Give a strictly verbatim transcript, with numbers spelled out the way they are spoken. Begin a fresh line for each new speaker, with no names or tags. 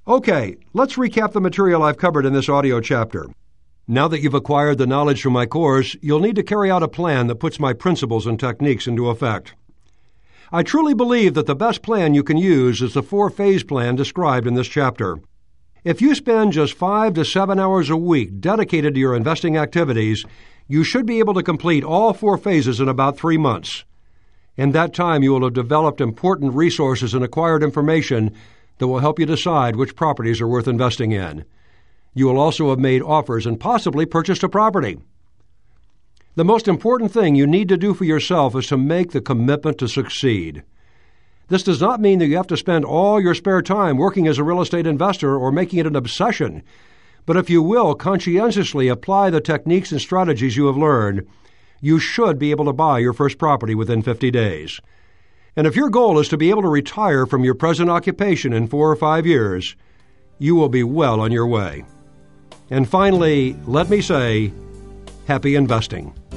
Okay, let's recap the material I've covered in this audio chapter. Now that you've acquired the knowledge from my course, you'll need to carry out a plan that puts my principles and techniques into effect. I truly believe that the best plan you can use is the four-phase plan described in this chapter. If you spend just five to seven hours a week dedicated to your investing activities, you should be able to complete all four phases in about three months. In that time, you will have developed important resources and acquired information that will help you decide which properties are worth investing in. You will also have made offers and possibly purchased a property. The most important thing you need to do for yourself is to make the commitment to succeed. This does not mean that you have to spend all your spare time working as a real estate investor or making it an obsession. But if you will conscientiously apply the techniques and strategies you have learned, you should be able to buy your first property within fifty days. And if your goal is to be able to retire from your present occupation in four or five years, you will be well on your way. And finally, let me say, happy investing.